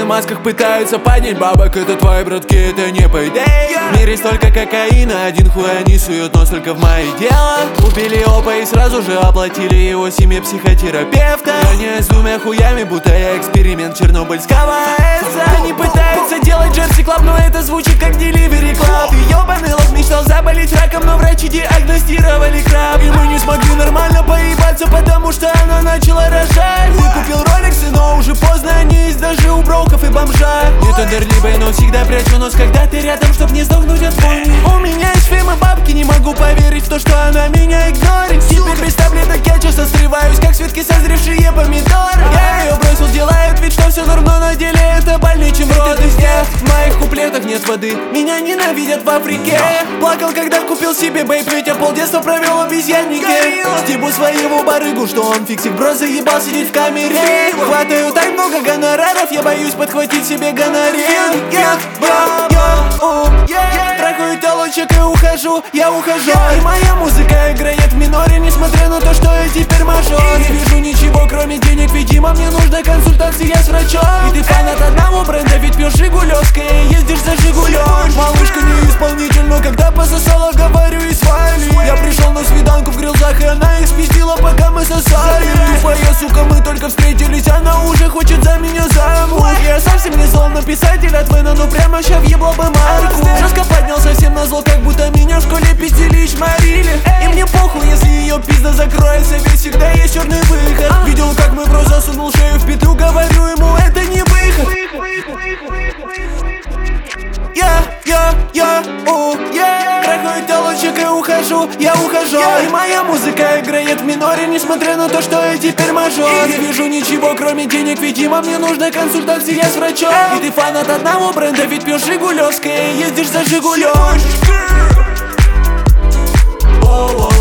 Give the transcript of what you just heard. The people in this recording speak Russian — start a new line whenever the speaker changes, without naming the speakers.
масках пытаются поднять бабок. Это твои братки, это не payday. В мире столько кокаина, один хуй они суют нос только в мои дела. Убили опа и сразу же оплатили его семье психотерапевта. Я с двумя хуями, будто я эксперимент чернобыльского АЭСа. Они пытаются делать Джерси Клаб, но это звучит как Delivery Club. И ёбаный лох мечтал заболеть раком, но врачи диагностировали краб. И мы не смогли нормально поебаться, потому что она начала рожать. Ты купил роликсы, но уже поздно, они есть даже у броков и бомжа. Не тендерлибой, но всегда прячу нос, когда ты рядом, чтоб не сдохнуть от вони. У меня есть фем и бабки, не могу поверить в то, что она меня игнорит. Теперь без таблеток я часто срываюсь, как светки созревшие помидоры. Я ее бросил, делают вид, что все норм, но на деле это больнее, чем роды. В моих куплетах нет воды, меня ненавидят в Африке. Плакал, когда купил себе бейп, ведь я полдетства провел в обезьяннике. Стебу своего барыгу, что он фиксик, бро, заебал сидеть в камере. Хватаю так много гонораров, я боюсь подхватить себе гонорин. Трахаю телочек и ухожу, я ухожу. И моя музыка играет в миноре, несмотря на то, что я теперь мажор. Не вижу ничего, кроме денег, видимо, мне нужна консультация с врачом. И ты фанат одного бренда, ведь пьешь жигулевское и ездишь за Жигулем. Малышка не исполнитель, но когда пососала, говорю и свали. Я пришел на свиданку в грилзах, и она их спиздила, пока мы сосали. Тупая сука, мы только встретились, она уже хочет за меня замуж. Я совсем не зол на писателя Твена, но прямо ща въебло бы марку. Жестко поднял совсем на зло, как будто меня в школе пиздили и шмарили. И мне похуй, если ее пизда закроется, ведь всегда есть черный выход. Видел, как мой бро засунул шею в петлю, говорю ему, это не выход. Трахаю телочек и ухожу, я ухожу. И моя музыка играет в миноре, несмотря на то, что я теперь мажор. Не вижу ничего, кроме денег, видимо, мне нужна консультация с врачом. И ты фанат одного бренда, ведь пьешь жигулевское и ездишь за Жигулем.